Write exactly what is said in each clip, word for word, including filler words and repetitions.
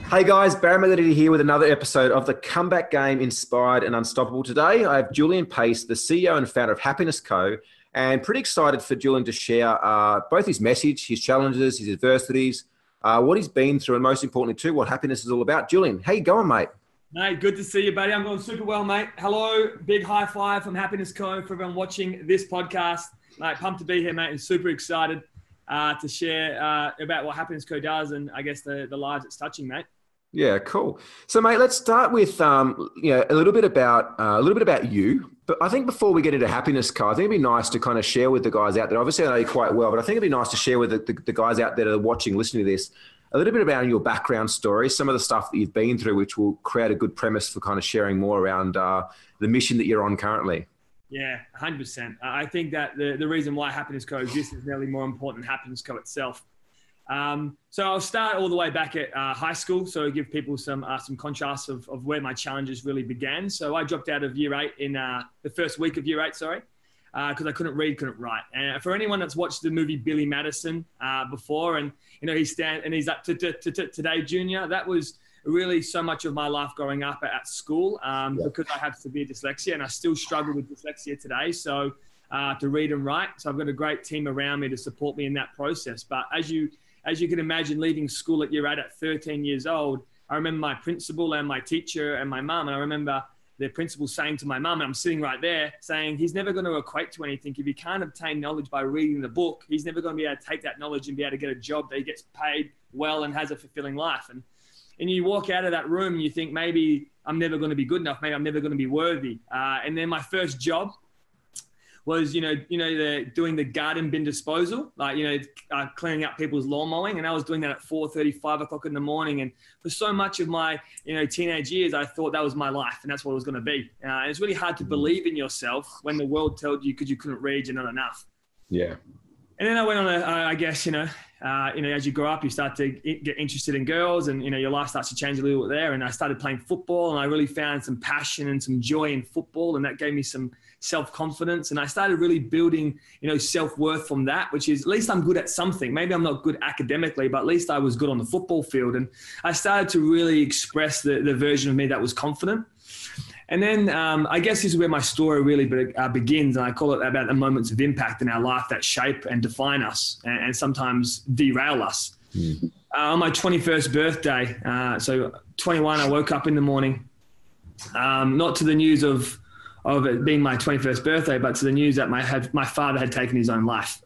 Hey guys, Barry Melody here with another episode of the Comeback Game Inspired and Unstoppable. Today, I have Julian Pace, the C E O and founder of Happiness Co. And pretty excited for Julian to share uh, both his message, his challenges, his adversities, uh, what he's been through, and most importantly too, what happiness is all about. Julian, how you going, mate? Mate, good to see you, buddy. I'm going super well, mate. Hello, big high five from Happiness Co. for everyone watching this podcast. Mate, pumped to be here, mate, and super excited uh, to share uh, about what Happiness Co. does and I guess the, the lives it's touching, mate. Yeah, cool. So, mate, let's start with um, you know a little bit about uh, a little bit about you. But I think before we get into Happiness Co, I think it'd be nice to kind of share with the guys out there. Obviously, I know you quite well, but I think it'd be nice to share with the, the, the guys out there that are watching, listening to this, a little bit about your background story, some of the stuff that you've been through, which will create a good premise for kind of sharing more around uh, the mission that you're on currently. Yeah, one hundred percent. I think that the, the reason why Happiness Co exists is nearly more important than Happiness Co itself. Um, so I'll start all the way back at uh, high school, so give people some uh, some contrasts of, of where my challenges really began. So I dropped out of year eight in uh, the first week of year eight, sorry, because uh, I couldn't read, couldn't write. And for anyone that's watched the movie Billy Madison uh, before, and you know he's stand and he's up to, to, to, to today junior, that was really so much of my life growing up at school um, yeah. because I have severe dyslexia and I still struggle with dyslexia today. So uh, to read and write, so I've got a great team around me to support me in that process. But as you As you can imagine, leaving school at year eight at thirteen years old, I remember my principal and my teacher and my mum. And I remember the principal saying to my mum, and I'm sitting right there, saying, he's never going to equate to anything. If he can't obtain knowledge by reading the book, he's never going to be able to take that knowledge and be able to get a job that he gets paid well and has a fulfilling life. And, and you walk out of that room and you think, maybe I'm never going to be good enough. Maybe I'm never going to be worthy. Uh, and then my first job was, you know, you know, the doing the garden bin disposal, like, you know, uh, cleaning up people's lawn mowing. And I was doing that at four thirty, five o'clock in the morning. And for so much of my, you know, teenage years, I thought that was my life and that's what it was going to be. Uh, and it's really hard to believe in yourself when the world told you because you couldn't read, you're not enough. Yeah. And then I went on a, I guess, you know, uh, you know, as you grow up, you start to get interested in girls and, you know, your life starts to change a little bit there. And I started playing football and I really found some passion and some joy in football. And that gave me some self-confidence. And I started really building, you know, self-worth from that, which is at least I'm good at something. Maybe I'm not good academically, but at least I was good on the football field. And I started to really express the, the version of me that was confident. And then um, I guess this is where my story really be, uh, begins. And I call it about the moments of impact in our life that shape and define us and, and sometimes derail us. Mm. Uh, on my twenty-first birthday, uh, so twenty-one, I woke up in the morning, um, not to the news of, of it being my twenty-first birthday, but to the news that my, had, my father had taken his own life.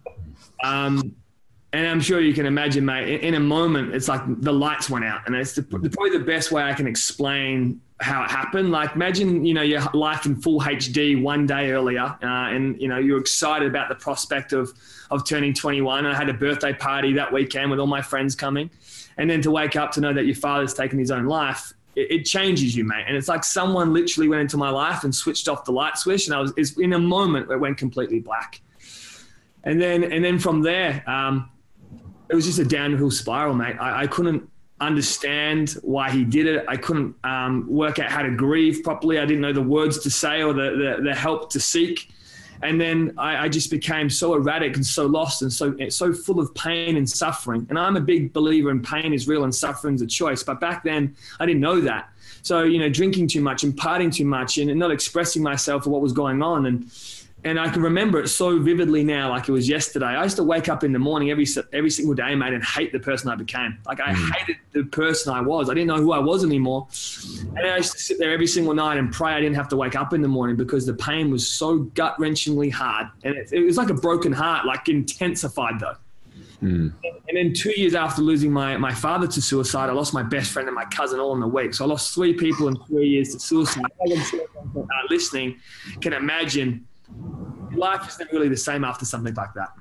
Um, and I'm sure you can imagine, mate, in, in a moment, it's like the lights went out. And it's the, probably the best way I can explain how it happened. Like imagine, you know, your life in full H D one day earlier uh, and, you know, you're excited about the prospect of, of turning twenty-one. I had a birthday party that weekend with all my friends coming. And then to wake up to know that your father's taken his own life, it, it changes you, mate. And it's like someone literally went into my life and switched off the light switch. And I was, it's in a moment it went completely black. And then, and then from there, um, it was just a downhill spiral, mate. I, I couldn't understand why he did it. I couldn't um, work out how to grieve properly. I didn't know the words to say or the, the, the help to seek. And then I, I just became so erratic and so lost and so, so full of pain and suffering. And I'm a big believer in pain is real and suffering is a choice. But back then I didn't know that. So, you know, drinking too much and partying too much and not expressing myself or what was going on. And And I can remember it so vividly now, like it was yesterday. I used to wake up in the morning every every single day, mate, and hate the person I became. Like I mm. hated the person I was. I didn't know who I was anymore. And I used to sit there every single night and pray I didn't have to wake up in the morning because the pain was so gut-wrenchingly hard. And it, it was like a broken heart, like intensified though. Mm. And then two years after losing my, my father to suicide, I lost my best friend and my cousin all in a week. So I lost three people in three years to suicide. I'm sure uh, listening can imagine life isn't really the same after something like that.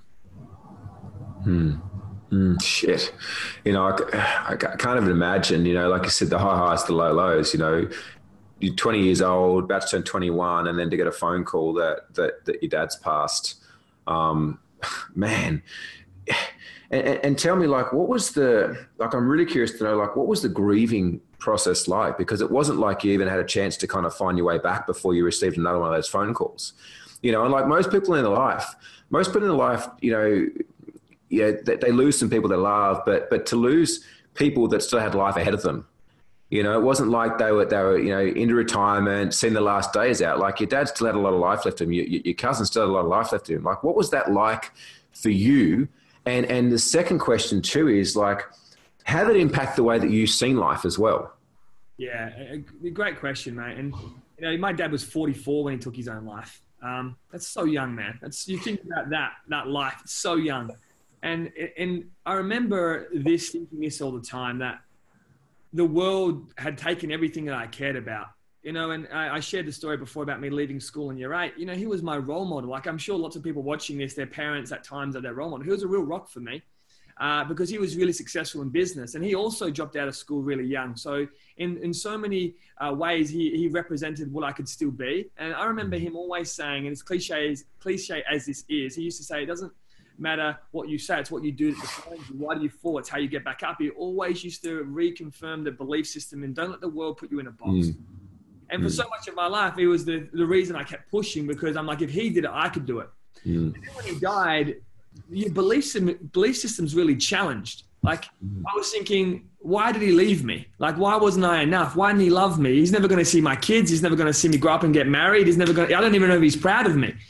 Hmm. Mm, shit. You know, I, I can't even imagine, you know, like you said, the high highs, the low lows, you know, you're twenty years old, about to turn twenty-one, and then to get a phone call that, that, that your dad's passed. Um, man. And, and tell me, like, what was the, like, I'm really curious to know, like, what was the grieving process like? Because it wasn't like you even had a chance to kind of find your way back before you received another one of those phone calls. You know, and like most people in their life, most people in their life, you know, yeah, they, they lose some people they love, but but to lose people that still had life ahead of them. You know, it wasn't like they were, they were, you know, into retirement, seen the last days out. Like your dad still had a lot of life left in him. Your, your cousin still had a lot of life left in him. Like, what was that like for you? And and the second question too is like, how did it impact the way that you've seen life as well? Yeah, a, a great question, mate. And you know, my dad was forty-four when he took his own life. Um, that's so young, man. That's, you think about that, that life, it's so young. And and I remember this, thinking this all the time, that the world had taken everything that I cared about, you know, and I, I shared the story before about me leaving school in year eight. You know, he was my role model. Like, I'm sure lots of people watching this, their parents at times are their role model. He was a real rock for me uh, because he was really successful in business, and he also dropped out of school really young. So in, in so many uh, ways, he, he represented what I could still be. And I remember him always saying, and as cliche as, cliche as this is, he used to say, it doesn't matter what you say, it's what you do that defines you. Why do you fall? It's how you get back up. He always used to reconfirm the belief system and don't let the world put you in a box. Mm. And for mm. so much of my life, it was the, the reason I kept pushing, because I'm like, if he did it, I could do it. Mm. And then when he died, your belief system, belief system's really challenged. Like, mm. I was thinking, why did he leave me? Like, why wasn't I enough? Why didn't he love me? He's never going to see my kids. He's never going to see me grow up and get married. He's never going to, I don't even know if he's proud of me.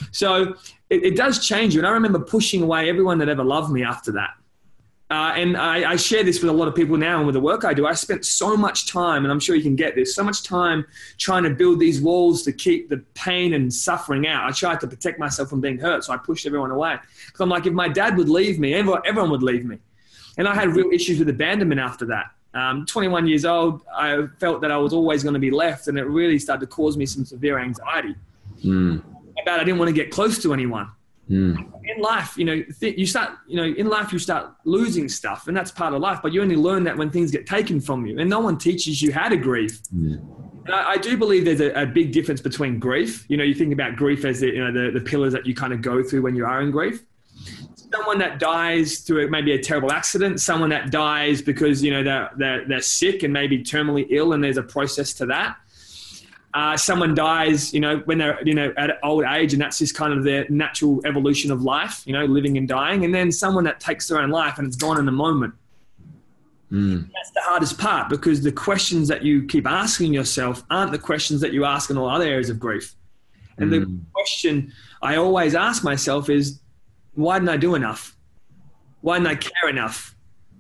So it, it does change you. And I remember pushing away everyone that ever loved me after that. Uh, and I, I share this with a lot of people now, and with the work I do, I spent so much time, and I'm sure you can get this, so much time trying to build these walls to keep the pain and suffering out. I tried to protect myself from being hurt, so I pushed everyone away. Because I'm like, if my dad would leave me, everyone, everyone would leave me. And I had real issues with abandonment after that. Um, twenty-one years old, I felt that I was always going to be left, and it really started to cause me some severe anxiety. Mm. About I didn't want to get close to anyone. Mm. In life, you know, th- you start, you know, in life you start losing stuff, and that's part of life. But you only learn that when things get taken from you, and no one teaches you how to grieve. Mm. And I, I do believe there's a, a big difference between grief. You know, you think about grief as the, you know, the, the pillars that you kind of go through when you are in grief. Someone that dies through maybe a terrible accident, someone that dies because, you know, they're, they're, they're sick and maybe terminally ill, and there's a process to that. Uh, someone dies, you know, when they're, you know, at old age, and that's just kind of their natural evolution of life, you know, living and dying. And then someone that takes their own life and it's gone in a moment. Mm. That's the hardest part, because the questions that you keep asking yourself aren't the questions that you ask in all other areas of grief. And mm. the question I always ask myself is, why didn't I do enough? Why didn't I care enough?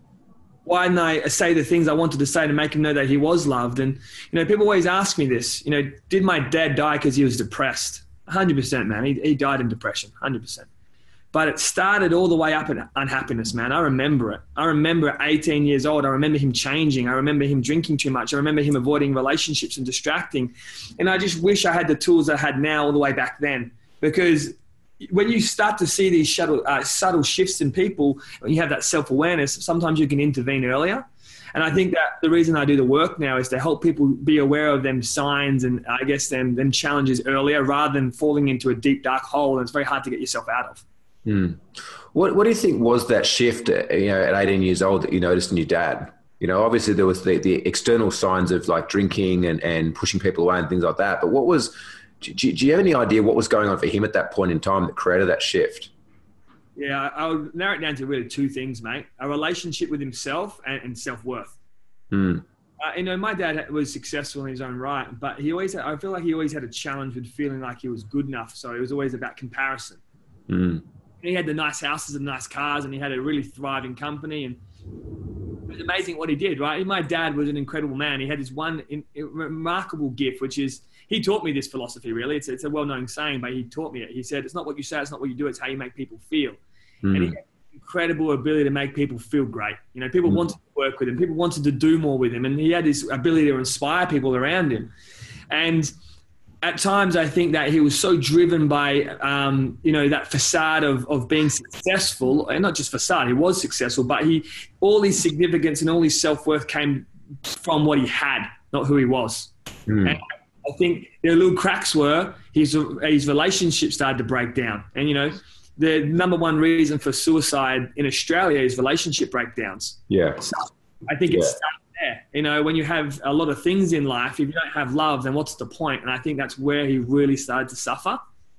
Why didn't I say the things I wanted to say to make him know that he was loved? And, you know, people always ask me this, you know, did my dad die because he was depressed? one hundred percent, man. He, he died in depression, one hundred percent. But it started all the way up in unhappiness, man. I remember it. I remember at eighteen years old, I remember him changing. I remember him drinking too much. I remember him avoiding relationships and distracting. And I just wish I had the tools I had now all the way back then, because when you start to see these subtle, uh, subtle shifts in people, when you have that self-awareness, sometimes you can intervene earlier. And I think that the reason I do the work now is to help people be aware of them signs and I guess them, them challenges earlier, rather than falling into a deep, dark hole and it's very hard to get yourself out of. Hmm. What What do you think was that shift, you know, at eighteen years old that you noticed in your dad? You know, obviously there was the, the external signs of like drinking and, and pushing people away and things like that. But what was... Do, do you have any idea what was going on for him at that point in time that created that shift? Yeah, I would narrow it down to really two things, mate. A relationship with himself and, and self-worth. Mm. Uh, you know, my dad was successful in his own right, but he always, had, I feel like he always had a challenge with feeling like he was good enough. So it was always about comparison. Mm. He had the nice houses and nice cars, and he had a really thriving company, and it was amazing what he did, right? My dad was an incredible man. He had this one in, remarkable gift, which is, he taught me this philosophy, really. It's, it's a well-known saying, but he taught me it. He said, it's not what you say, it's not what you do, it's how you make people feel. Mm. And he had incredible ability to make people feel great. You know, people mm. wanted to work with him. People wanted to do more with him. And he had this ability to inspire people around him. And at times, I think that he was so driven by, um, you know, that facade of, of being successful, and not just facade, he was successful, but he, all his significance and all his self-worth came from what he had, not who he was. Mm. And I think the little cracks were his, his relationship started to break down. And, you know, the number one reason for suicide in Australia is relationship breakdowns. Yeah. So I think yeah. it started there. You know, when you have a lot of things in life, if you don't have love, then what's the point? And I think that's where he really started to suffer.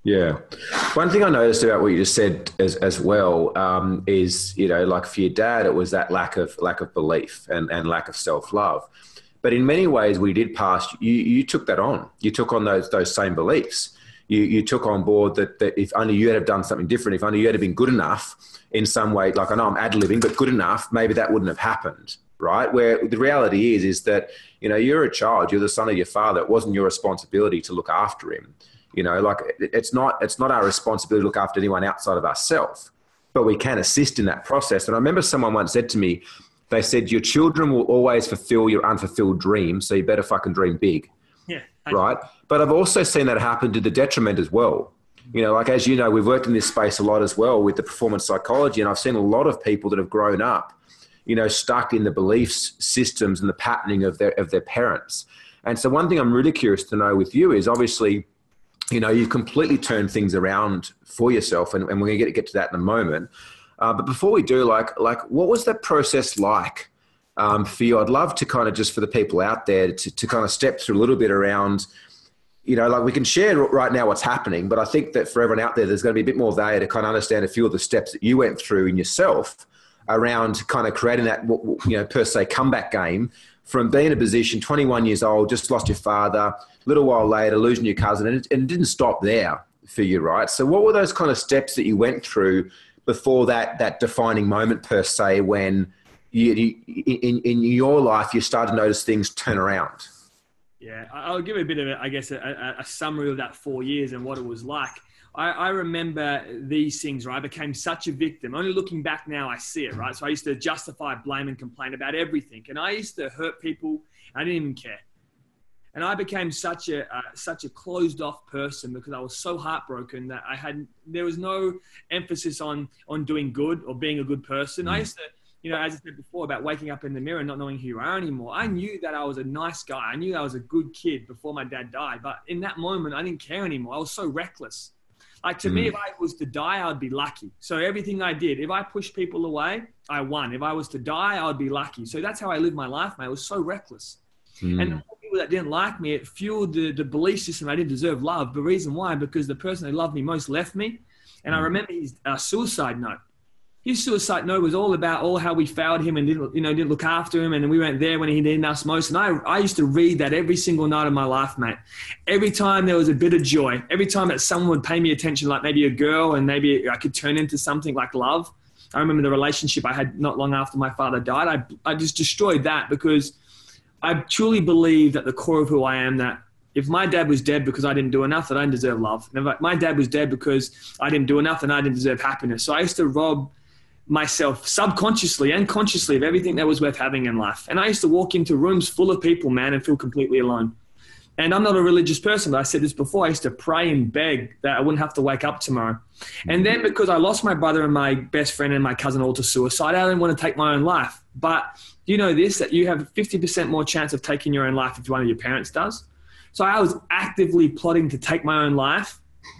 Yeah. One thing I noticed about what you just said as, as well um, is, you know, like for your dad, it was that lack of lack of belief and, and lack of self-love. But in many ways, we did pass, you, you took that on. You took on those those same beliefs. You, you took on board that, that if only you had have done something different, if only you had have been good enough in some way, like I know I'm ad-libbing, but good enough, maybe that wouldn't have happened, right? Where the reality is, is that, you know, you're a child, you're the son of your father. It wasn't your responsibility to look after him. You know, like it's not, it's not our responsibility to look after anyone outside of ourselves, but we can assist in that process. And I remember someone once said to me, they said, your children will always fulfill your unfulfilled dreams. So you better fucking dream big. Yeah. I- right. But I've also seen that happen to the detriment as well. You know, like, as you know, we've worked in this space a lot as well with the performance psychology. And I've seen a lot of people that have grown up, you know, stuck in the beliefs systems and the patterning of their, of their parents. And so one thing I'm really curious to know with you is obviously, you know, you've completely turned things around for yourself, and, and we're going to get, get to that in a moment. Uh, but before we do, like, like, what was that process like um, for you? I'd love to kind of just for the people out there to, to kind of step through a little bit around, you know, like we can share right now what's happening, but I think that for everyone out there, there's going to be a bit more value to kind of understand a few of the steps that you went through in yourself around kind of creating that, you know, per se comeback game from being in a position, twenty-one years old, just lost your father, a little while later, losing your cousin, and it, and it didn't stop there for you, right? So what were those kind of steps that you went through before that that defining moment, per se, when you, you, in, in your life you started to notice things turn around? Yeah, I'll give a bit of, a, I guess, a, a summary of that four years and what it was like. I, I remember these things, right? I became such a victim. Only looking back now, I see it, right? So I used to justify, blame, and complain about everything. And I used to hurt people. I didn't even care. And I became such a uh, such a closed off person because I was so heartbroken that I had, there was no emphasis on, on doing good or being a good person. I used to, you know, as I said before about waking up in the mirror and not knowing who you are anymore. I knew that I was a nice guy. I knew I was a good kid before my dad died. But in that moment, I didn't care anymore. I was so reckless. Like to mm. me, if I was to die, I'd be lucky. So everything I did, if I pushed people away, I won. If I was to die, I would be lucky. So that's how I lived my life, mate. I was so reckless. Mm. And the people that didn't like me, it fueled the, the belief system I didn't deserve love. The reason why, because the person who loved me most left me. And mm. I remember his uh, suicide note. His suicide note was all about all how we failed him and didn't, you know, didn't look after him, and we weren't there when he needed us most. And I, I used to read that every single night of my life, mate. Every time there was a bit of joy, every time that someone would pay me attention, like maybe a girl, and maybe I could turn into something like love. I remember the relationship I had not long after my father died. I, I just destroyed that because I truly believe at the core of who I am that if my dad was dead because I didn't do enough, that I didn't deserve love. And if my dad was dead because I didn't do enough, then I didn't deserve happiness. So I used to rob myself subconsciously and consciously of everything that was worth having in life. And I used to walk into rooms full of people, man, and feel completely alone. And I'm not a religious person, but I said this before, I used to pray and beg that I wouldn't have to wake up tomorrow. And then because I lost my brother and my best friend and my cousin all to suicide, I didn't want to take my own life. But you know this, that you have fifty percent more chance of taking your own life if one of your parents does. So I was actively plotting to take my own life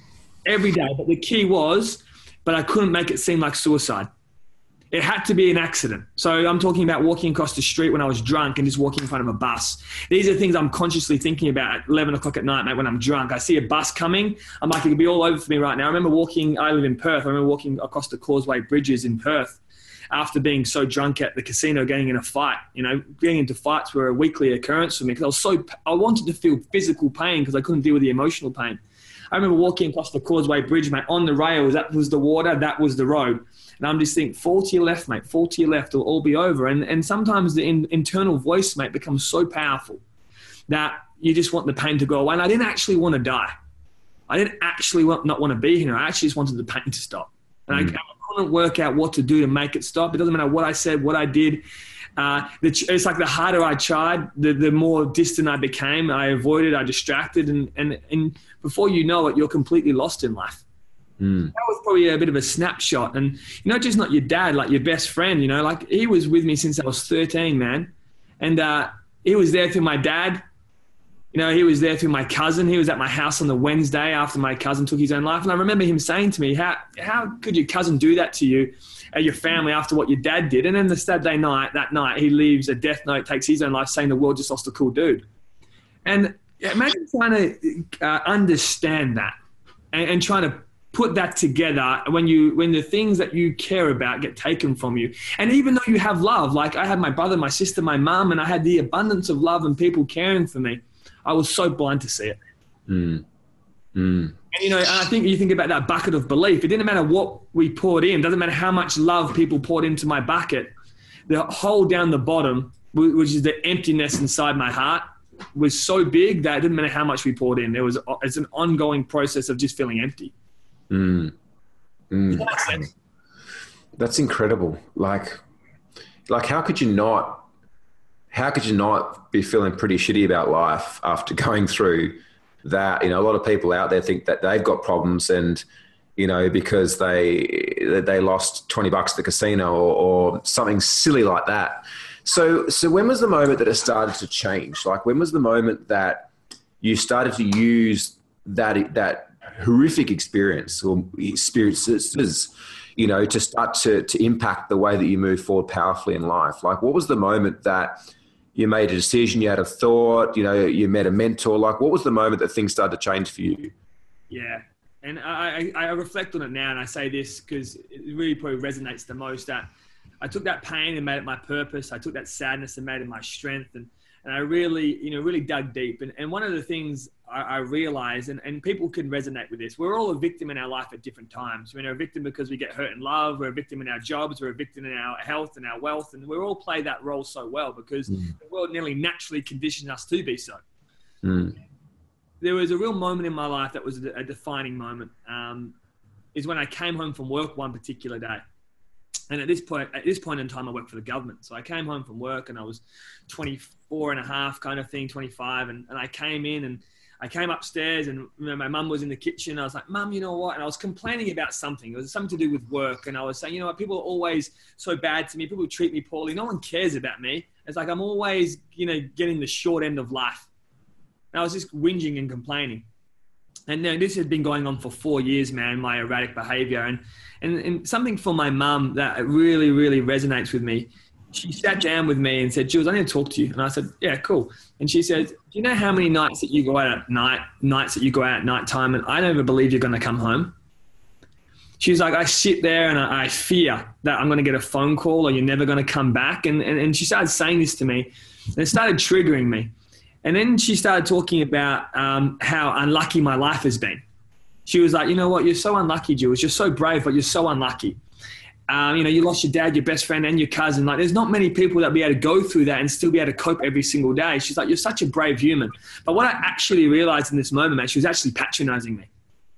every day. But the key was, but I couldn't make it seem like suicide. It had to be an accident. So I'm talking about walking across the street when I was drunk and just walking in front of a bus. These are things I'm consciously thinking about at eleven o'clock at night, mate, when I'm drunk. I see a bus coming. I'm like, it could be all over for me right now. I remember walking, I live in Perth. I remember walking across the Causeway Bridges in Perth after being so drunk at the casino, getting in a fight. You know, getting into fights were a weekly occurrence for me because I was so, I wanted to feel physical pain because I couldn't deal with the emotional pain. I remember walking across the Causeway Bridge, mate, on the rails. That was the water. That was the road. And I'm just thinking, fall to your left, mate. Fall to your left. It'll all be over. And and sometimes the in, internal voice, mate, becomes so powerful that you just want the pain to go away. And I didn't actually want to die. I didn't actually want, not want to be here. I actually just wanted the pain to stop. And mm. I, I couldn't work out what to do to make it stop. It doesn't matter what I said, what I did. Uh, the, it's like the harder I tried, the, the more distant I became. I avoided, I distracted. And, and, and before you know it, you're completely lost in life. Mm. That was probably a bit of a snapshot. And, you know, just not your dad, like your best friend, you know, like he was with me since I was thirteen, man. And uh, he was there through my dad. You know, he was there through my cousin. He was at my house on the Wednesday after my cousin took his own life. And I remember him saying to me, how, how could your cousin do that to you and your family after what your dad did? And then the Saturday night, that night, he leaves a death note, takes his own life saying the world just lost a cool dude. And imagine trying to uh, understand that. and, and trying to put that together when you when the things that you care about get taken from you. And even though you have love, like I had my brother, my sister, my mom, and I had the abundance of love and people caring for me, I was so blind to see it. Mm. Mm. And, you know, and I think you think about that bucket of belief. It didn't matter what we poured in. It doesn't matter how much love people poured into my bucket. The hole down the bottom, which is the emptiness inside my heart, was so big that it didn't matter how much we poured in. There was it's an ongoing process of just feeling empty. Mm. Mm. Does that make sense? That's incredible. Like, like how could you not, how could you not be feeling pretty shitty about life after going through that? You know, a lot of people out there think that they've got problems and, you know, because they, they lost twenty bucks at the casino or, or something silly like that. So, so when was the moment that it started to change? Like, when was the moment that you started to use that, that horrific experience or experiences, you know, to start to, to impact the way that you move forward powerfully in life? Like, what was the moment that you made a decision, you had a thought, you know, you met a mentor? Like, what was the moment that things started to change for you? Yeah. And I, I, I reflect on it now, and I say this because it really probably resonates the most, that I took that pain and made it my purpose. I took that sadness and made it my strength. And, and I really, you know, really dug deep. And, and one of the things I, I realized, and, and people can resonate with this, we're all a victim in our life at different times. We're a victim because we get hurt in love. We're a victim in our jobs. We're a victim in our health and our wealth. And we all play that role so well because mm. the world nearly naturally conditions us to be so. Mm. There was a real moment in my life that was a, a defining moment, um, is when I came home from work one particular day. And at this point, at this point in time, I worked for the government. So I came home from work and I was twenty-four and a half kind of thing, twenty-five. And, and I came in and I came upstairs and you know, my mum was in the kitchen. I was like, Mum, you know what? And I was complaining about something. It was something to do with work. And I was saying, you know what? People are always so bad to me. People treat me poorly. No one cares about me. It's like I'm always, you know, getting the short end of life. And I was just whinging and complaining. And now this had been going on for four years, man, my erratic behavior. And, and, and something for my mum that really, really resonates with me. She sat down with me and said, Jules, I need to talk to you. And I said, yeah, cool. And she said, do you know how many nights that you go out at night, nights that you go out at night time, and I don't even believe you're going to come home? She's like, I sit there and I, I fear that I'm going to get a phone call or you're never going to come back. And, and, and she started saying this to me and it started triggering me. And then she started talking about um, how unlucky my life has been. She was like, you know what? You're so unlucky, Jules. You're so brave, but you're so unlucky. Um, you know, you lost your dad, your best friend, and your cousin. Like, there's not many people that be able to go through that and still be able to cope every single day. She's like, you're such a brave human. But what I actually realized in this moment, man, she was actually patronizing me.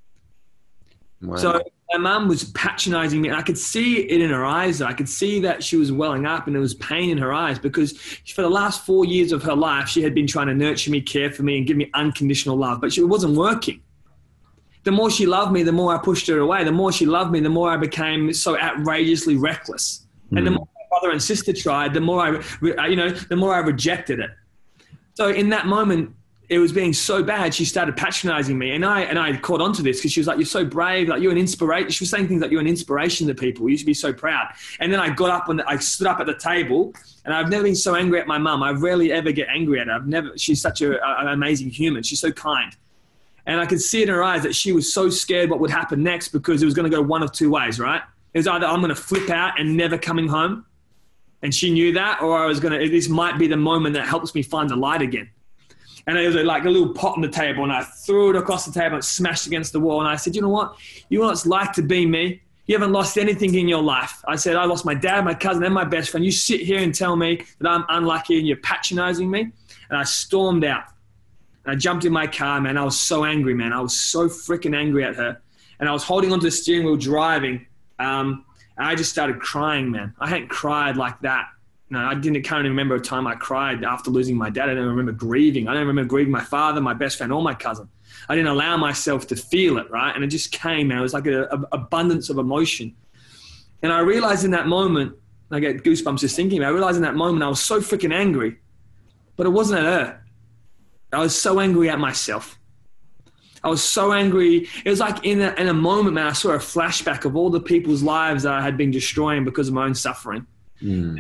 Wow. So my mum was patronizing me, and I could see it in her eyes. I could see that she was welling up, and there was pain in her eyes because for the last four years of her life, she had been trying to nurture me, care for me, and give me unconditional love, but she, it wasn't working. The more she loved me, the more I pushed her away. The more she loved me, the more I became so outrageously reckless. Mm. And the more my brother and sister tried, the more I, you know, the more I rejected it. So in that moment, it was being so bad, she started patronizing me. And I and I caught on to this because she was like, you're so brave, like you're an inspiration. She was saying things like, you're an inspiration to people. You should be so proud. And then I got up and I stood up at the table, and I've never been so angry at my mum. I rarely ever get angry at her. I've never, she's such a, an amazing human. She's so kind. And I could see in her eyes that she was so scared what would happen next because it was going to go one of two ways, right? It was either I'm going to flip out and never coming home, and she knew that, or I was going to, this might be the moment that helps me find the light again. And it was like a little pot on the table, and I threw it across the table and it smashed against the wall. And I said, you know what? You know what it's like to be me? You haven't lost anything in your life. I said, I lost my dad, my cousin, and my best friend. You sit here and tell me that I'm unlucky and you're patronizing me. And I stormed out. And I jumped in my car, man. I was so angry, man. I was so freaking angry at her. And I was holding onto the steering wheel driving. Um, and I just started crying, man. I hadn't cried like that. No, I didn't can't even remember a time I cried after losing my dad. I don't remember grieving. I don't remember grieving my father, my best friend, or my cousin. I didn't allow myself to feel it, right? And it just came, man. It was like an abundance of emotion. And I realized in that moment, I get goosebumps just thinking about it, I realized in that moment I was so freaking angry, but it wasn't at her. I was so angry at myself. I was so angry. It was like in a, in a moment, man, I saw a flashback of all the people's lives that I had been destroying because of my own suffering. Mm.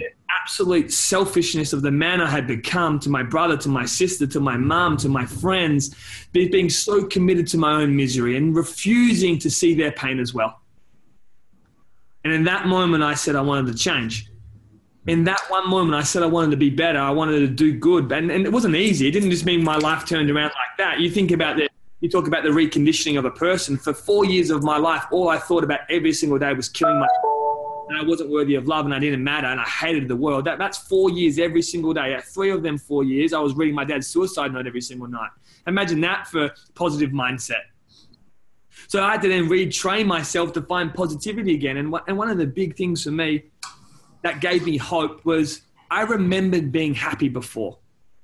absolute selfishness of the man I had become to my brother, to my sister, to my mum, to my friends, being so committed to my own misery and refusing to see their pain as well. And in that moment, I said I wanted to change. In that one moment, I said I wanted to be better. I wanted to do good. And, and it wasn't easy. It didn't just mean my life turned around like that. You think about the, you talk about the reconditioning of a person. For four years of my life, all I thought about every single day was killing myself. And I wasn't worthy of love and I didn't matter and I hated the world. That, that's four years every single day. At three of them four years, I was reading my dad's suicide note every single night. Imagine that for positive mindset. So I had to then retrain myself to find positivity again. And, and one of the big things for me that gave me hope was I remembered being happy before.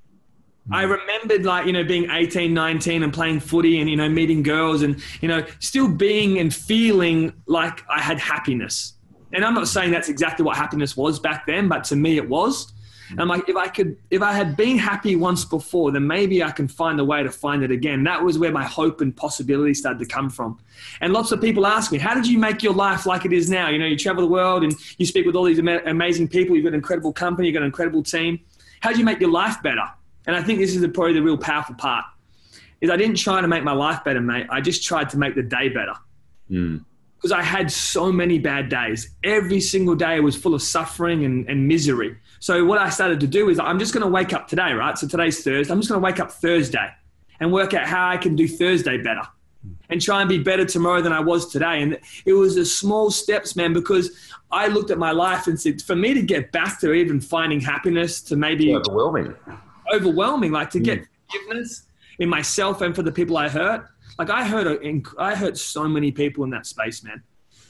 Mm. I remembered like, you know, being eighteen, nineteen and playing footy and, you know, meeting girls and, you know, still being and feeling like I had happiness. And I'm not saying that's exactly what happiness was back then, but to me it was. And I'm like, if I could, if I had been happy once before, then maybe I can find a way to find it again. That was where my hope and possibility started to come from. And lots of people ask me, how did you make your life like it is now? You know, you travel the world and you speak with all these ama- amazing people. You've got an incredible company. You've got an incredible team. How did you make your life better? And I think this is the, probably the real powerful part is I didn't try to make my life better, mate. I just tried to make the day better. Mm. Because I had so many bad days. Every single day was full of suffering and, and misery. So what I started to do is I'm just going to wake up today, right? So today's Thursday. I'm just going to wake up Thursday and work out how I can do Thursday better and try and be better tomorrow than I was today. And it was the small steps, man, because I looked at my life and said, for me to get back to even finding happiness, to maybe it's overwhelming, overwhelming, like to get forgiveness in myself and for the people I hurt. Like I hurt, I hurt so many people in that space, man.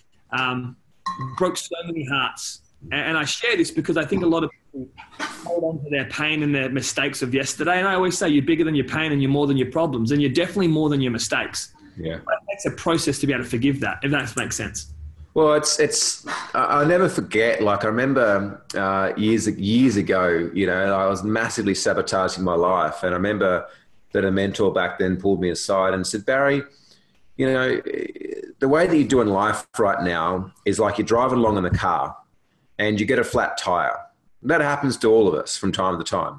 Um, broke so many hearts. And I share this because I think a lot of people hold on to their pain and their mistakes of yesterday. And I always say you're bigger than your pain and you're more than your problems. And you're definitely more than your mistakes. Yeah. It takes a process to be able to forgive that, if that makes sense. Well, it's, it's, I'll never forget, like I remember uh, years, years ago, you know, I was massively sabotaging my life. And I remember that a mentor back then pulled me aside and said, Barry, you know, the way that you do in life right now is like you're driving along in the car and you get a flat tire. That happens to all of us from time to time.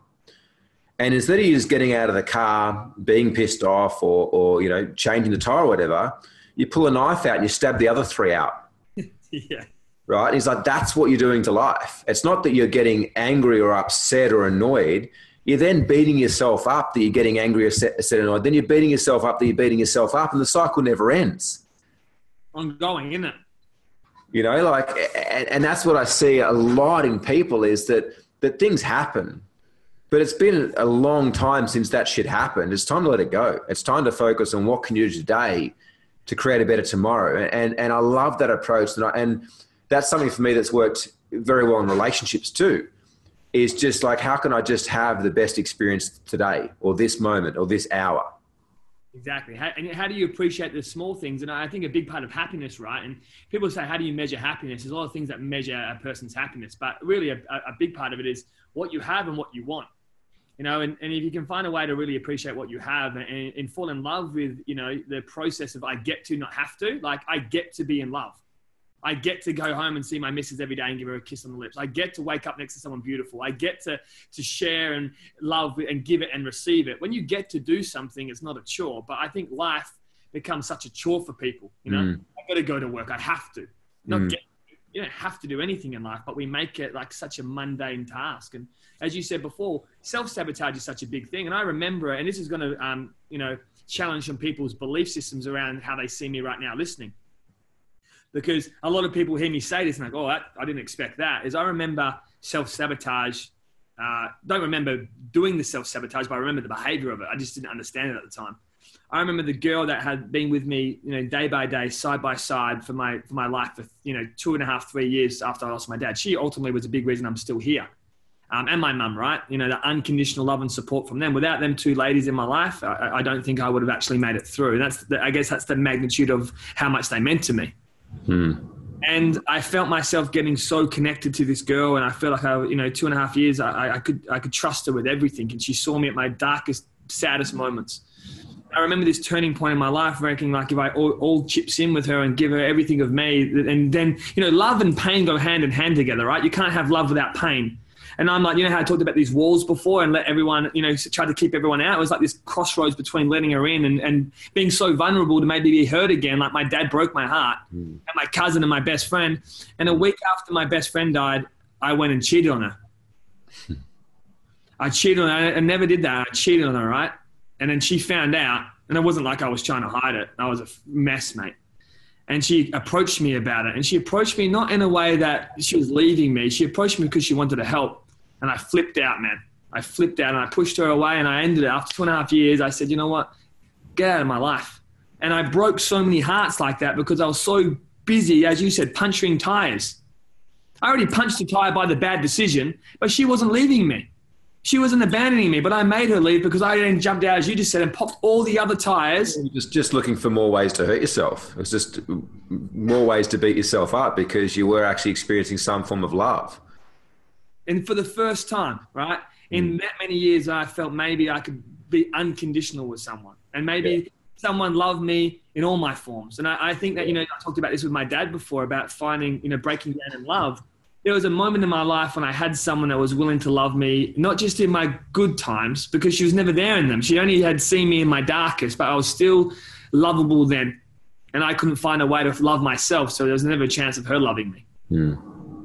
And instead of you just getting out of the car, being pissed off or, or, you know, changing the tire or whatever, you pull a knife out and you stab the other three out. Yeah. Right? And he's like, that's what you're doing to life. It's not that you're getting angry or upset or annoyed. You're then beating yourself up that you're getting angry or set, set annoyed. Then you're beating yourself up that you're beating yourself up and the cycle never ends. Ongoing, isn't it? You know, like, and, and that's what I see a lot in people is that, that things happen, but it's been a long time since that shit happened. It's time to let it go. It's time to focus on what can you do today to create a better tomorrow. And, and I love that approach. And, I, and that's something for me that's worked very well in relationships too, is just like, how can I just have the best experience today or this moment or this hour? Exactly. How, and how do you appreciate the small things? And I think a big part of happiness, right? And people say, how do you measure happiness? There's a lot of things that measure a person's happiness, but really a, a big part of it is what you have and what you want. You know, and, and if you can find a way to really appreciate what you have and, and fall in love with, you know, the process of I get to, not have to, like I get to be in love. I get to go home and see my missus every day and give her a kiss on the lips. I get to wake up next to someone beautiful. I get to, to share and love and give it and receive it. When you get to do something, it's not a chore, but I think life becomes such a chore for people. You know, mm. I got to go to work. I have to not mm. get, you don't have to do anything in life, but we make it like such a mundane task. And as you said before, self-sabotage is such a big thing. And I remember, and this is going to, um, you know, challenge some people's belief systems around how they see me right now listening. Because a lot of people hear me say this and like, oh, that, I didn't expect that. Is I remember self-sabotage. Uh, don't remember doing the self-sabotage, but I remember the behavior of it. I just didn't understand it at the time. I remember the girl that had been with me, you know, day by day, side by side for my for my life for, you know, two and a half, three years after I lost my dad. She ultimately was a big reason I'm still here. Um, and my mum, right? You know, the unconditional love and support from them. Without them two ladies in my life, I, I don't think I would have actually made it through. And that's, the, I guess that's the magnitude of how much they meant to me. Hmm. And I felt myself getting so connected to this girl, and I felt like I, you know, two and a half years, I, I could, I could trust her with everything. And she saw me at my darkest, saddest moments. I remember this turning point in my life, reckoning like if I all, all chips in with her and give her everything of me, and then, you know, love and pain go hand in hand together, right? You can't have love without pain. And I'm like, you know how I talked about these walls before and let everyone, you know, try to keep everyone out? It was like this crossroads between letting her in and, and being so vulnerable to maybe be hurt again. Like my dad broke my heart mm. and my cousin and my best friend. And a week after my best friend died, I went and cheated on her. I cheated on her. I never did that. I cheated on her, right? And then she found out. And it wasn't like I was trying to hide it. I was a mess, mate. And she approached me about it. And she approached me not in a way that she was leaving me. She approached me because she wanted to help. And I flipped out, man. I flipped out and I pushed her away and I ended it. After two and a half years, I said, you know what? Get out of my life. And I broke so many hearts like that because I was so busy, as you said, puncturing tires. I already punched a tire by the bad decision, but she wasn't leaving me. She wasn't abandoning me, but I made her leave because I then jumped out, as you just said, and popped all the other tires. You're just, just looking for more ways to hurt yourself. It was just more ways to beat yourself up because you were actually experiencing some form of love. And for the first time, right, in mm. that many years, I felt maybe I could be unconditional with someone. And maybe yeah. someone loved me in all my forms. And I, I think that, you know, I talked about this with my dad before about finding, you know, breaking down in love. There was a moment in my life when I had someone that was willing to love me, not just in my good times, because she was never there in them. She only had seen me in my darkest, but I was still lovable then. And I couldn't find a way to love myself. So there was never a chance of her loving me. Mm.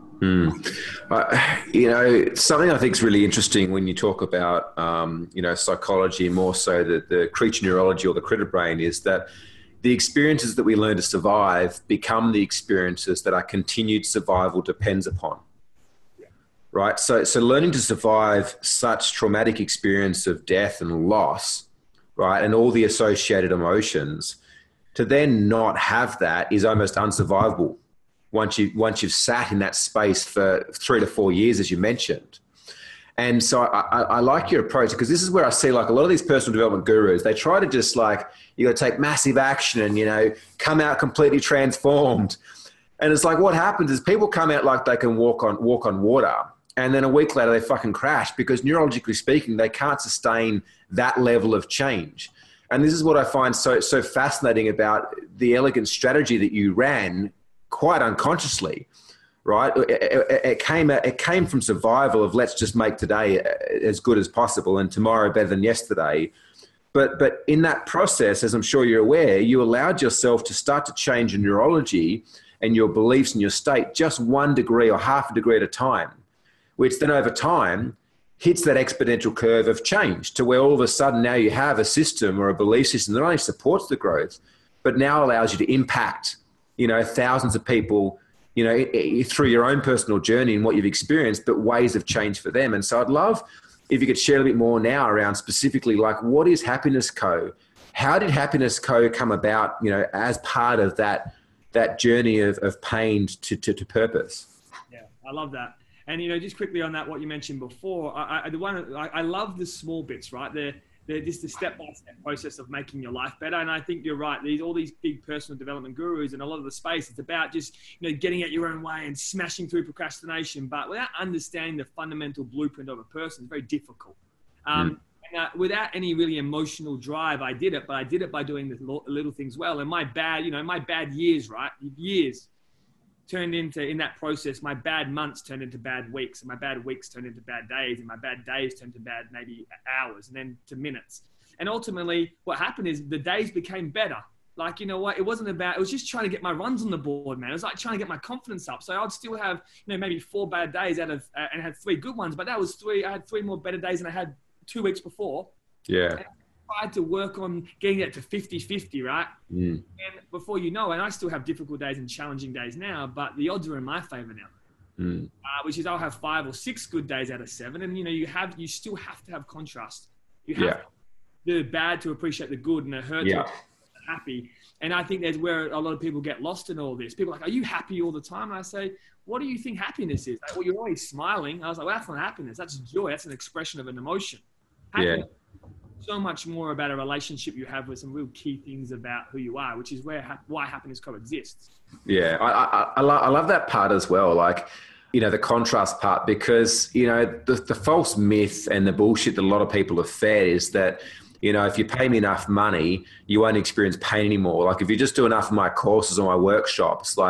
Mm. Uh, you know, something I think is really interesting when you talk about, um, you know, psychology, more so the, the creature neurology or the critter brain, is that the experiences that we learn to survive become the experiences that our continued survival depends upon. Yeah. Right? So, so learning to survive such traumatic experience of death and loss, right, and all the associated emotions, to then not have that is almost unsurvivable once you once you've sat in that space for three to four years, as you mentioned. And so I, I, I like your approach, because this is where I see like a lot of these personal development gurus, they try to just like, you got to take massive action and, you know, come out completely transformed. And it's like, what happens is people come out like they can walk on, walk on water. And then a week later they fucking crash because neurologically speaking, they can't sustain that level of change. And this is what I find so, so fascinating about the elegant strategy that you ran quite unconsciously. Right? It, it, it came it came from survival of let's just make today as good as possible and tomorrow better than yesterday. But but in that process, as I'm sure you're aware, you allowed yourself to start to change your neurology and your beliefs and your state just one degree or half a degree at a time, which then over time hits that exponential curve of change to where all of a sudden now you have a system or a belief system that not only supports the growth, but now allows you to impact, you know, thousands of people, you know, it, it, through your own personal journey and what you've experienced, but ways of change for them. And so I'd love if you could share a bit more now around specifically like, what is Happiness Co? How did Happiness Co come about, you know, as part of that, that journey of, of pain to, to, to purpose? Yeah, I love that. And, you know, just quickly on that, what you mentioned before, I, I, the one, I, I love the small bits, right? They're, they're just the step-by-step process of making your life better. And I think you're right. These all these big personal development gurus and a lot of the space, it's about just, you know, getting out your own way and smashing through procrastination. But without understanding the fundamental blueprint of a person, it's very difficult. Um, mm. and, uh, without any really emotional drive, I did it, but I did it by doing the little things well. And my bad, you know, my bad years, right? Years turned into, in that process, my bad months turned into bad weeks, and my bad weeks turned into bad days, and my bad days turned to bad maybe hours, and then to minutes. And ultimately what happened is the days became better. Like, you know what, it wasn't about, it was just trying to get my runs on the board, man. It was like trying to get my confidence up. So I'd still have, you know, maybe four bad days out of, uh, and had three good ones, but that was three, I had three more better days than I had two weeks before. Yeah. And I tried to work on getting it to fifty fifty, right? Mm. And before you know, and I still have difficult days and challenging days now, but the odds are in my favor now, mm. uh, which is I'll have five or six good days out of seven. And, you know, you have, you still have to have contrast. You have yeah. the bad to appreciate the good and the hurt yeah. to appreciate the happy. And I think that's where a lot of people get lost in all this. People are like, are you happy all the time? And I say, what do you think happiness is? Like, well, you're always smiling. I was like, well, that's not happiness. That's joy. That's an expression of an emotion. Happiness yeah. so much more about a relationship you have with some real key things about who you are, which is where ha- why Happiness coexists. Yeah, I, I, I, love, I love that part as well. Like, you know, the contrast part, because, you know, the, the false myth and the bullshit that a lot of people have fed is that, you know, if you pay me enough money, you won't experience pain anymore. Like if you just do enough of my courses or my workshops, like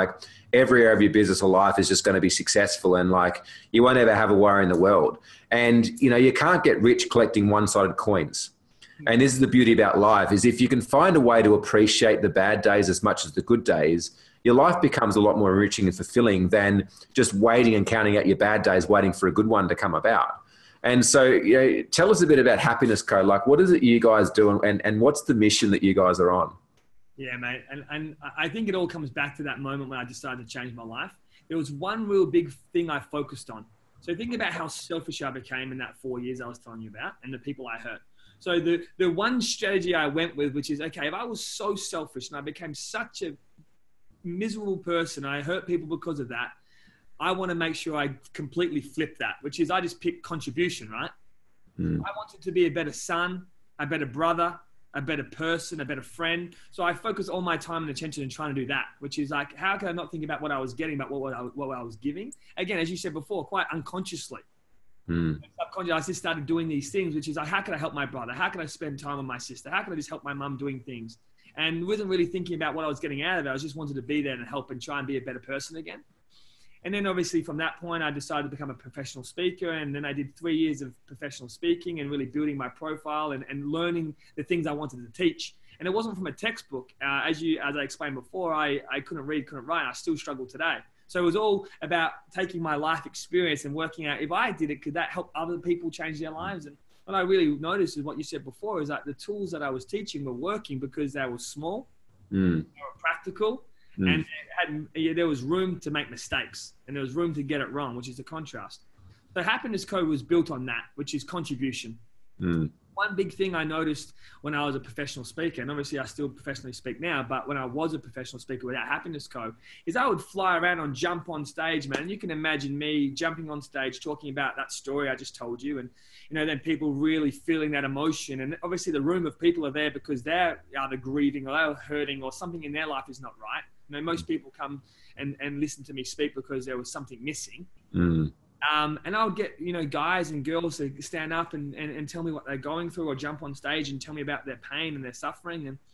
every area of your business or life is just going to be successful, and like you won't ever have a worry in the world. And, you know, you can't get rich collecting one-sided coins. And this is the beauty about life, is if you can find a way to appreciate the bad days as much as the good days, your life becomes a lot more enriching and fulfilling than just waiting and counting out your bad days, waiting for a good one to come about. And so, you know, tell us a bit about Happiness Co. Like, what is it you guys do, and, and what's the mission that you guys are on? Yeah, mate. And, and I think it all comes back to that moment when I decided to change my life. There was one real big thing I focused on. So think about how selfish I became in that four years I was telling you about, and the people I hurt. So the, the one strategy I went with, which is, okay, if I was so selfish and I became such a miserable person, I hurt people because of that, I want to make sure I completely flip that, which is I just picked contribution, right? Mm. I wanted to be a better son, a better brother, a better person, a better friend. So I focused all my time and attention in trying to do that, which is like, how can I not think about what I was getting, but what, what, I, what I was giving? Again, as you said before, quite unconsciously. Mm. Subconsciously, I just started doing these things, which is like, how can I help my brother? How can I spend time with my sister? How can I just help my mum doing things? And wasn't really thinking about what I was getting out of it. I just wanted to be there and help and try and be a better person again. And then obviously from that point, I decided to become a professional speaker. And then I did three years of professional speaking and really building my profile and, and learning the things I wanted to teach. And it wasn't from a textbook. Uh, as you, as I explained before, I, I couldn't read, couldn't write. I still struggle today. So it was all about taking my life experience and working out, if I did it, could that help other people change their lives? And what I really noticed is what you said before, is that the tools that I was teaching were working because they were small, mm. they were practical, mm. and had, yeah, there was room to make mistakes and there was room to get it wrong, which is the contrast. So Happiness Co. was built on that, which is contribution. Mm. One big thing I noticed when I was a professional speaker, and obviously I still professionally speak now, but when I was a professional speaker without Happiness Co., is I would fly around on jump on stage, man. And you can imagine me jumping on stage, talking about that story I just told you. And, you know, then people really feeling that emotion. And obviously the room of people are there because they're either grieving or they're hurting or something in their life is not right. You know, most people come and, and listen to me speak because there was something missing. Mm. Um, and I would get, you know, guys and girls to stand up and, and, and tell me what they're going through, or jump on stage and tell me about their pain and their suffering. And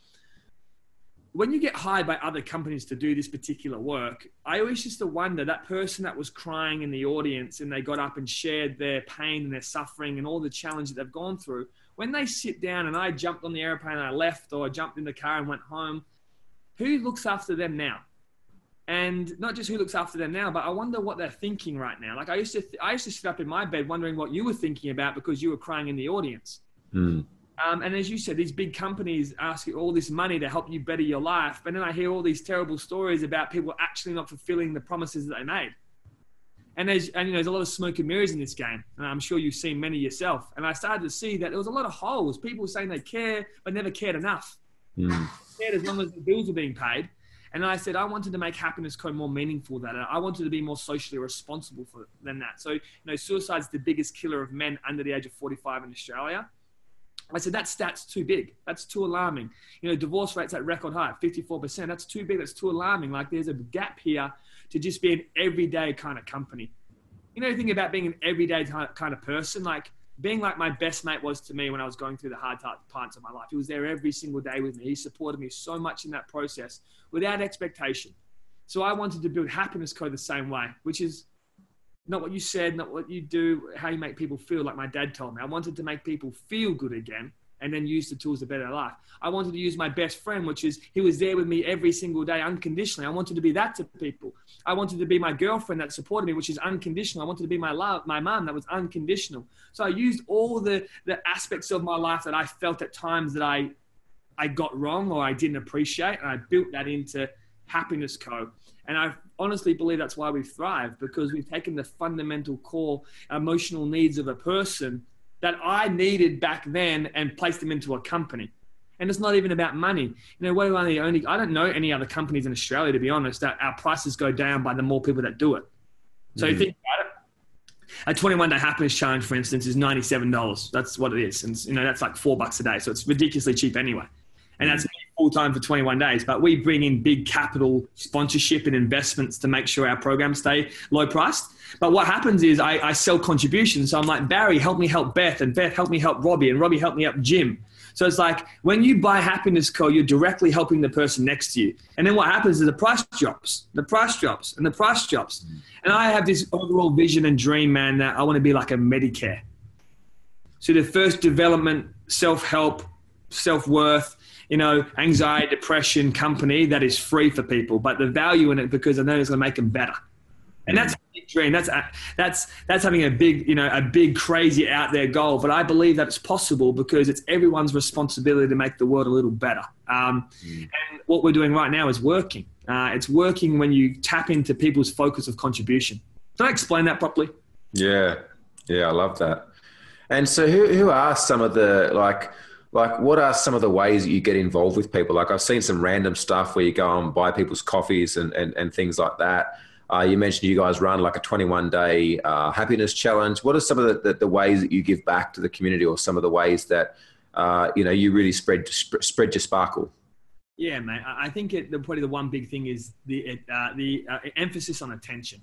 when you get hired by other companies to do this particular work, I always used to wonder, that person that was crying in the audience and they got up and shared their pain and their suffering and all the challenge that they've gone through, when they sit down and I jumped on the airplane and I left, or I jumped in the car and went home, who looks after them now? And not just who looks after them now, but I wonder what they're thinking right now. Like I used to, th- I used to sit up in my bed wondering what you were thinking about because you were crying in the audience. Mm. Um, and as you said, these big companies ask you all this money to help you better your life. But then I hear all these terrible stories about people actually not fulfilling the promises that they made. And there's, and you know, there's a lot of smoke and mirrors in this game. And I'm sure you've seen many yourself. And I started to see that there was a lot of holes. People saying they care, but never cared enough. Mm. They cared as long as the bills were being paid. And I said, I wanted to make Happiness Co. more meaningful than that. I wanted to be more socially responsible for than that. So, you know, suicide's the biggest killer of men under the age of forty-five in Australia. I said, that stat's too big. That's too alarming. You know, divorce rates at record high, fifty-four percent. That's too big. That's too alarming. Like there's a gap here to just be an everyday kind of company. You know, think about being an everyday kind of person, like being like my best mate was to me when I was going through the hard parts of my life. He was there every single day with me. He supported me so much in that process without expectation. So I wanted to build Happiness Co. the same way, which is not what you said, not what you do, how you make people feel, like my dad told me. I wanted to make people feel good again and then use the tools to better their life. I wanted to use my best friend, which is he was there with me every single day unconditionally. I wanted to be that to people. I wanted to be my girlfriend that supported me, which is unconditional. I wanted to be my love, my mom that was unconditional. So I used all the, the aspects of my life that I felt at times that I, I got wrong or I didn't appreciate, and I built that into Happiness Co. And I honestly believe that's why we've thrived, because we've taken the fundamental core emotional needs of a person that I needed back then and placed them into a company. And it's not even about money. You know, we're one of the only, I don't know any other companies in Australia, to be honest, that our prices go down by the more people that do it. So mm. you think about it, a twenty-one day happiness challenge, for instance, is ninety-seven dollars. That's what it is. And, you know, that's like four bucks a day. So it's ridiculously cheap anyway. And that's full time for twenty-one days. But we bring in big capital sponsorship and investments to make sure our programs stay low priced. But what happens is I, I sell contributions. So I'm like, Barry, help me help Beth, and Beth, help me help Robbie, and Robbie, help me help Jim. So it's like when you buy Happiness Co, you're directly helping the person next to you. And then what happens is the price drops, the price drops, and the price drops. And I have this overall vision and dream, man, that I want to be like a Medicare. So the first development, self-help, self-worth, you know, anxiety, depression company that is free for people, but the value in it because I know it's going to make them better. And that's a big dream. That's that's that's having a big, you know, a big, crazy out there goal. But I believe that it's possible because it's everyone's responsibility to make the world a little better. Um, mm. And what we're doing right now is working. Uh, it's working when you tap into people's focus of contribution. Did I explain that properly? Yeah, yeah, I love that. And so, who who are some of the like? Like, what are some of the ways that you get involved with people? Like, I've seen some random stuff where you go and buy people's coffees and, and, and things like that. Uh, you mentioned you guys run like a twenty-one day uh, happiness challenge. What are some of the, the, the ways that you give back to the community, or some of the ways that, uh, you know, you really spread, sp- spread your sparkle? Yeah, mate. I think it, the, probably the one big thing is the, uh, the uh, emphasis on attention.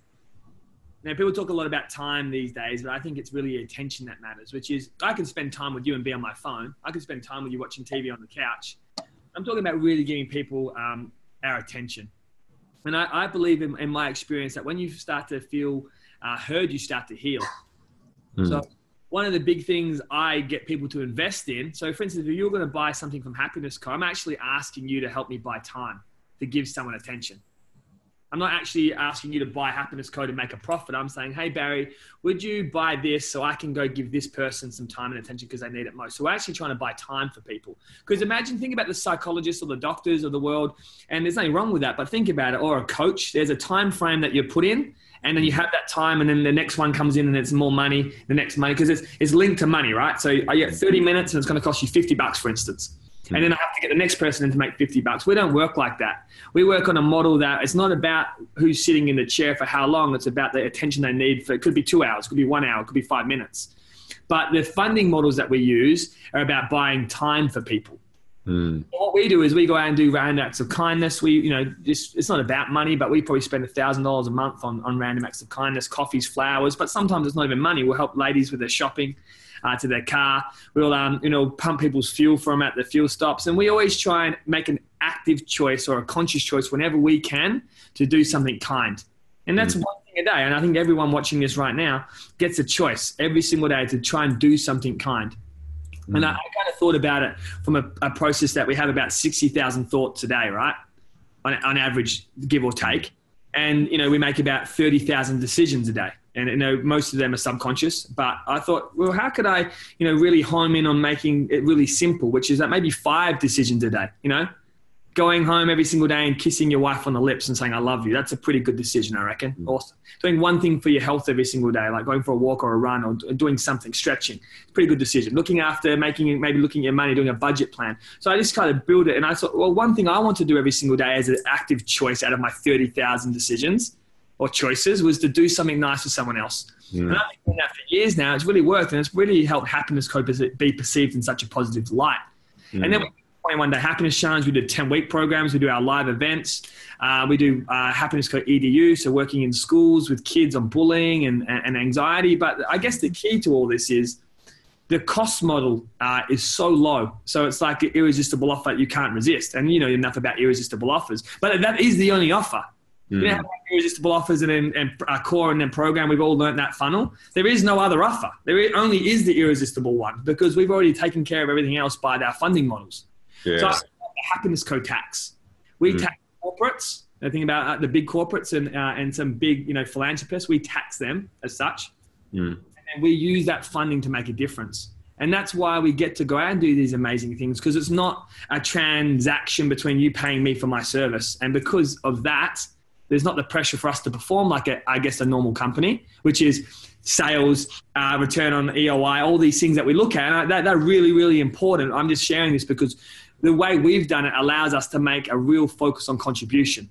Now, people talk a lot about time these days, but I think it's really attention that matters, which is I can spend time with you and be on my phone. I can spend time with you watching T V on the couch. I'm talking about really giving people um, our attention. And I, I believe in, in my experience that when you start to feel uh, heard, you start to heal. Mm. So one of the big things I get people to invest in, so for instance, if you're going to buy something from Happiness Co, I'm actually asking you to help me buy time to give someone attention. I'm not actually asking you to buy Happiness Co to make a profit. I'm saying, hey, Barry, would you buy this so I can go give this person some time and attention because they need it most? So we're actually trying to buy time for people. Because imagine, think about the psychologists or the doctors of the world, and there's nothing wrong with that, but think about it, or a coach. There's a time frame that you put in, and then you have that time, and then the next one comes in and it's more money, the next money, because it's, it's linked to money, right? So I get thirty minutes and it's going to cost you fifty bucks, for instance. And then I have to get the next person in to make fifty bucks. We don't work like that. We work on a model that it's not about who's sitting in the chair for how long. It's about the attention they need for, it could be two hours, it could be one hour, it could be five minutes. But the funding models that we use are about buying time for people. Mm. What we do is we go out and do random acts of kindness. We, you know, just, it's not about money, but we probably spend a thousand dollars a month on, on random acts of kindness, coffees, flowers, but sometimes it's not even money. We'll help ladies with their shopping. Uh, to their car. We'll, um, you know, pump people's fuel for them at the fuel stops. And we always try and make an active choice or a conscious choice whenever we can to do something kind. And that's mm. one thing a day. And I think everyone watching this right now gets a choice every single day to try and do something kind. Mm. And I, I kind of thought about it from a, a process that we have about sixty thousand thoughts a day, right? On, on average, give or take. And, you know, we make about thirty thousand decisions a day. And, you know, most of them are subconscious, but I thought, well, how could I, you know, really home in on making it really simple, which is that maybe five decisions a day, you know, going home every single day and kissing your wife on the lips and saying, I love you. That's a pretty good decision, I reckon. Mm. Awesome. Doing one thing for your health every single day, like going for a walk or a run or doing something, stretching. It's a pretty good decision. Looking after, making, maybe looking at your money, doing a budget plan. So I just kind of build it. And I thought, well, one thing I want to do every single day as an active choice out of my thirty thousand decisions or choices was to do something nice for someone else. Mm. And I've been doing that for years now. It's really worked, and it's really helped Happiness Co be perceived in such a positive light. Mm. And then we do twenty-one day happiness challenge. We do ten week programs. We do our live events. Uh, we do uh, Happiness Co E D U, so working in schools with kids on bullying and, and anxiety. But I guess the key to all this is the cost model uh, is so low. So it's like an irresistible offer you can't resist. And you know enough about irresistible offers. But that is the only offer. Mm. You know how irresistible offers and then and our core and then program, we've all learned that funnel. There is no other offer. There only is the irresistible one because we've already taken care of everything else by our funding models. Yeah. So I the Happiness Co tax. We mm. tax corporates. I think about uh, the big corporates and uh, and some big, you know, philanthropists. We tax them as such. Mm. And we use that funding to make a difference. And that's why we get to go out and do these amazing things, because it's not a transaction between you paying me for my service. And because of that, there's not the pressure for us to perform like, a, I guess, a normal company, which is sales, uh, return on E O I, all these things that we look at. And that, they're really, really important. I'm just sharing this because the way we've done it allows us to make a real focus on contribution.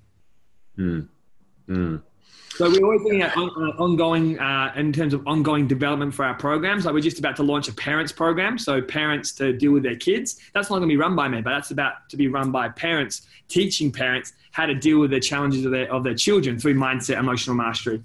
Mm. Mm. So we're always looking at on, uh, ongoing, uh, in terms of ongoing development for our programs. Like we're just about to launch a parents program. So parents to deal with their kids. That's not going to be run by me, but that's about to be run by parents, teaching parents how to deal with the challenges of their, of their children through mindset, emotional mastery.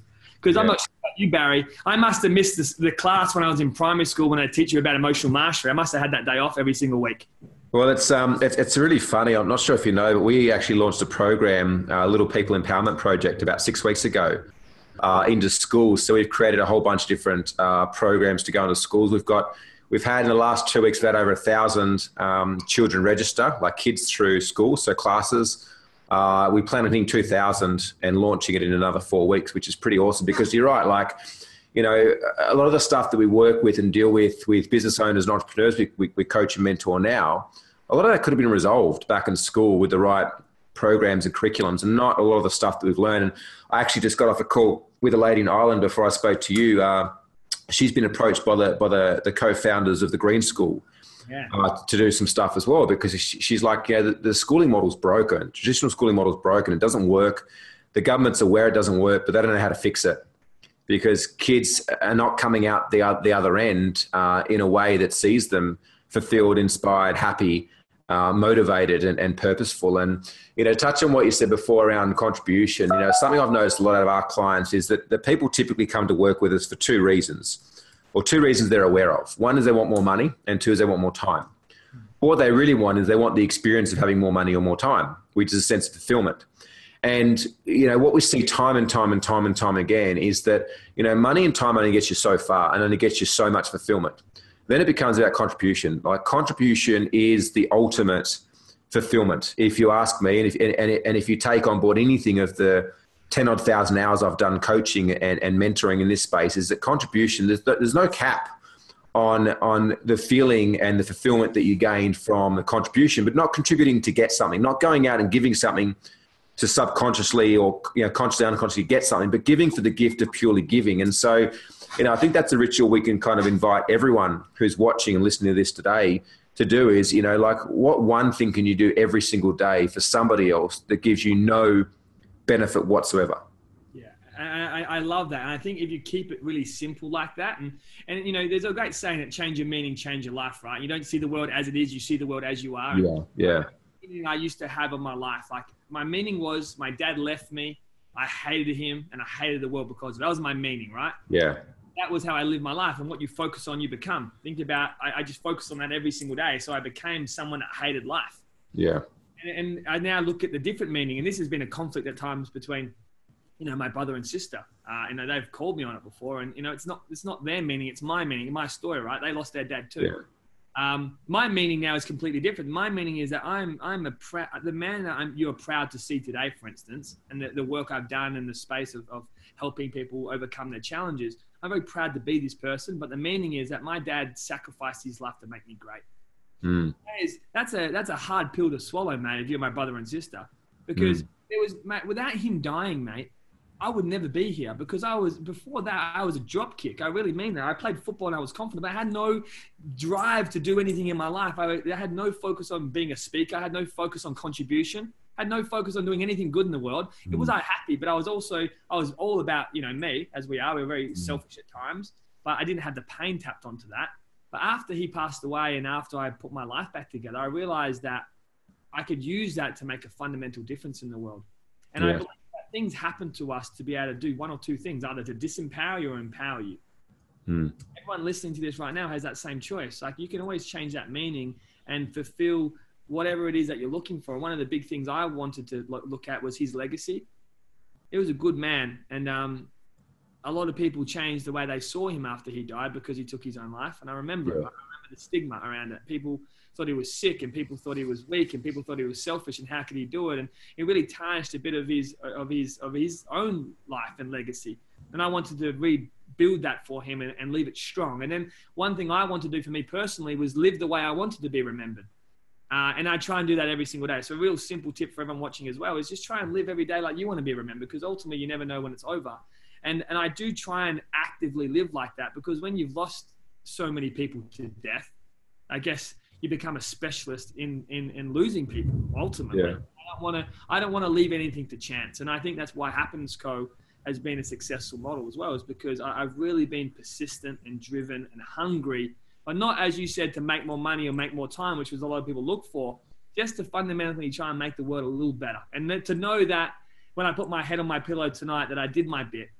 Because yeah. I'm not sure about you, Barry. I must have missed this, the class when I was in primary school when I teach you about emotional mastery. I must have had that day off every single week. Well, it's um, it's, it's really funny. I'm not sure if you know, but we actually launched a program, a Little People Empowerment Project, about six weeks ago uh, into schools. So we've created a whole bunch of different uh, programs to go into schools. We've got, we've had in the last two weeks, we've had over a thousand um, children register, like kids through school, so classes. Uh, we plan on hitting two thousand and launching it in another four weeks, which is pretty awesome because you're right, like, you know, a lot of the stuff that we work with and deal with with business owners and entrepreneurs we, we, we coach and mentor now, a lot of that could have been resolved back in school with the right programs and curriculums and not a lot of the stuff that we've learned. And I actually just got off a call with a lady in Ireland before I spoke to you. Uh, she's been approached by the by the, the co-founders of the Green School yeah. uh, to do some stuff as well because she, she's like, yeah, the, the schooling model's broken. Traditional schooling model's broken. It doesn't work. The government's aware it doesn't work, but they don't know how to fix it because kids are not coming out the, the other end uh, in a way that sees them fulfilled, inspired, happy, uh, motivated and, and purposeful. And, you know, touch on what you said before around contribution, you know, something I've noticed a lot of our clients is that the people typically come to work with us for two reasons or two reasons they're aware of. One is they want more money and two is they want more time. What they really want is they want the experience of having more money or more time, which is a sense of fulfillment. And, you know, what we see time and time and time and time again is that, you know, money and time only gets you so far and only gets you so much fulfillment. Then it becomes about contribution. Like contribution is the ultimate fulfillment, if you ask me. And if, and, and if you take on board anything of the ten odd thousand hours I've done coaching and, and mentoring in this space, is that contribution, there's, there's no cap on, on the feeling and the fulfillment that you gained from the contribution, but not contributing to get something, not going out and giving something to subconsciously or, you know, consciously, unconsciously get something, but giving for the gift of purely giving. And so, you know, I think that's a ritual we can kind of invite everyone who's watching and listening to this today to do is, you know, like what one thing can you do every single day for somebody else that gives you no benefit whatsoever? Yeah, I, I love that. And I think if you keep it really simple like that, and, and, you know, there's a great saying that change your meaning, change your life, right? You don't see the world as it is, you see the world as you are. Yeah, yeah. I used to have in my life, like my meaning was my dad left me, I hated him, and I hated the world because of it. That was my meaning, right? Yeah. That was how I lived my life, and what you focus on, you become. Think about, I, I just focused on that every single day. So I became someone that hated life. Yeah. And, and I now look at the different meaning, and this has been a conflict at times between, you know, my brother and sister. Uh, you know, they've called me on it before, and, you know, it's not, it's not their meaning, it's my meaning, my story, right? They lost their dad too. Yeah. Um, my meaning now is completely different. My meaning is that I'm, I'm a proud, the man that I'm, you're proud to see today, for instance, and the, the work I've done in the space of, of helping people overcome their challenges. I'm very proud to be this person, but the meaning is that my dad sacrificed his life to make me great. Mm. That is, that's a, that's a hard pill to swallow, mate, if you're my brother and sister, because mm. it was, mate, without him dying, mate, I would never be here because I was, before that, I was a drop kick. I really mean that. I played football and I was confident, but I had no drive to do anything in my life. I, I had no focus on being a speaker. I had no focus on contribution. I had no focus on doing anything good in the world. Mm. It was I happy, but I was also, I was all about, you know, me, as we are. We're very mm. selfish at times, but I didn't have the pain tapped onto that. But after he passed away and after I put my life back together, I realized that I could use that to make a fundamental difference in the world. And yeah. I believe things happen to us to be able to do one or two things, either to disempower you or empower you. Mm. Everyone listening to this right now has that same choice. Like you can always change that meaning and fulfill whatever it is that you're looking for. One of the big things I wanted to look at was his legacy. He was a good man. And um, a lot of people changed the way they saw him after he died because he took his own life. And I remember, yeah. I remember the stigma around it. People thought he was sick and people thought he was weak and people thought he was selfish and how could he do it? And it really tarnished a bit of his, of his, of his own life and legacy. And I wanted to rebuild that for him and, and leave it strong. And then one thing I wanted to do for me personally was live the way I wanted to be remembered. Uh, and I try and do that every single day. So a real simple tip for everyone watching as well is just try and live every day like you want to be remembered, because ultimately you never know when it's over. And, and I do try and actively live like that, because when you've lost so many people to death, I guess you become a specialist in, in, in losing people ultimately. Yeah. I don't want to, I don't want to leave anything to chance. And I think that's why Happens Co has been a successful model as well, is because I, I've really been persistent and driven and hungry, but not, as you said, to make more money or make more time, which was a lot of people look for, just to fundamentally try and make the world a little better. And then to know that when I put my head on my pillow tonight, that I did my bit,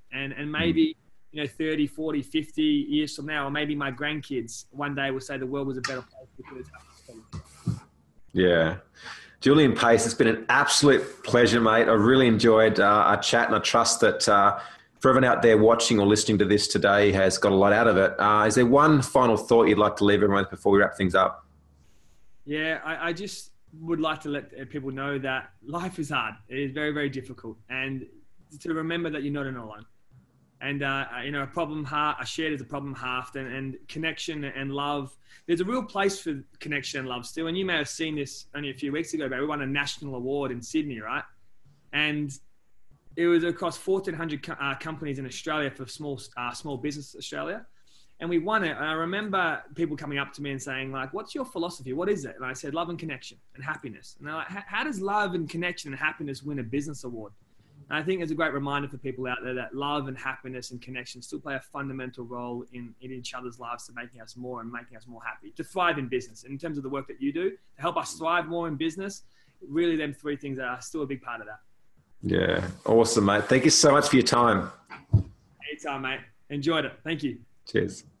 And, and maybe, you know, thirty, forty, fifty years from now, or maybe my grandkids one day will say the world was a better place because yeah. Julian Pace, it's been an absolute pleasure, mate. I really enjoyed uh, our chat, and I trust that uh, for everyone out there watching or listening to this today has got a lot out of it. Uh, is there one final thought you'd like to leave everyone with before we wrap things up? Yeah, I, I just would like to let people know that life is hard. It is very, very difficult. And to remember that you're not in alone. And, uh, you know, a problem half, a shared is a problem halved, and, and connection and love. There's a real place for connection and love still. And you may have seen this only a few weeks ago, but we won a national award in Sydney, right? And it was across fourteen hundred co- uh, companies in Australia for small, uh, small business Australia. And we won it. And I remember people coming up to me and saying, like, what's your philosophy? What is it? And I said, love and connection and happiness. And they're like, how does love and connection and happiness win a business award? And I think it's a great reminder for people out there that love and happiness and connection still play a fundamental role in, in each other's lives to making us more and making us more happy, to thrive in business. And in terms of the work that you do, to help us thrive more in business, really them three things are still a big part of that. Yeah. Awesome, mate. Thank you so much for your time. Anytime, mate. Enjoyed it. Thank you. Cheers.